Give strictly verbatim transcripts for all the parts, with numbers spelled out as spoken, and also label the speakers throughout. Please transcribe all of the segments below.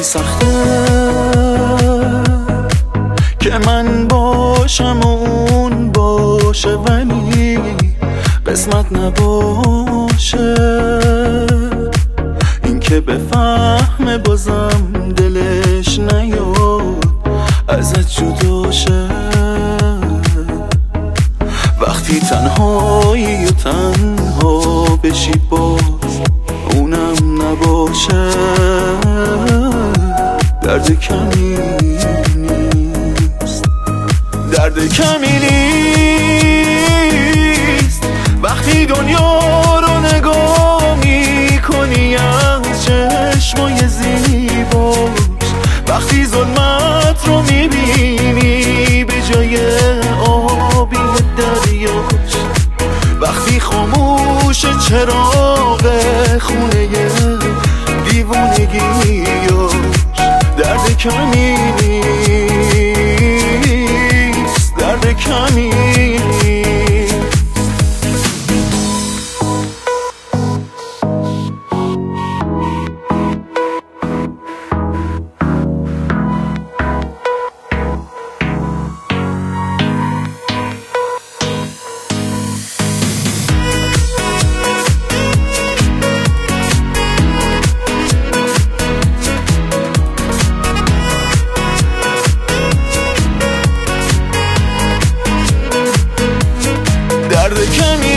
Speaker 1: سخته که من باشم و اون باشه، ولی قسمت نباشه این که بفهمه بازم دلش نیاد ازت جداشه. وقتی تنهایی و تنها بشی باز اونم نباشه، درد کمی نیست، درد کمی نیست. وقتی دنیا رو نگاه میکنی از چشمای زیباش، وقتی ظلمت رو میبینی به جای آبی دریاش، وقتی خاموش چراغ خونه دیوونگیاش، درد کمی نیست، درد کمی نیست. درد کمی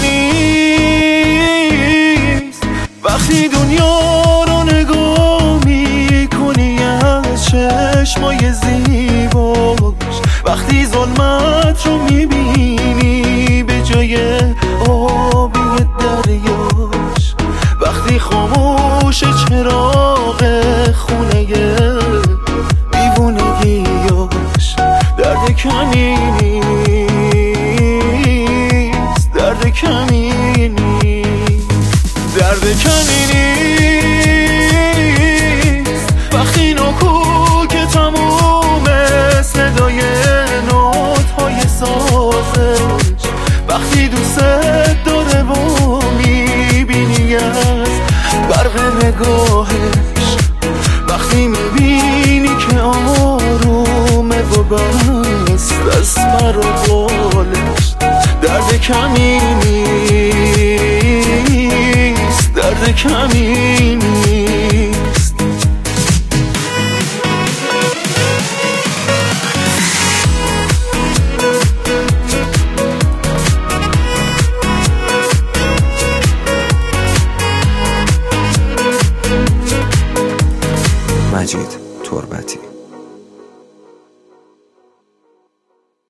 Speaker 1: نیست. وقتی دنیا رو نگاه میکنی از چشمای زیباش، وقتی ظلمت رو میبینی به جای آبی دریاش، وقتی خاموش چراغ خونه دیوونگیاش، درد کمی نیست، درد کمی نیست، درد کمی نیست. وقتی نکوک تموم صدای نوت‌های سازش، وقتی دوست داره و میبینی از برق نگاهش، وقتی میبینی که آرومه و بست از سر و بالش، درد کمی نیست، درد کمی نیست.
Speaker 2: مجید تربتی.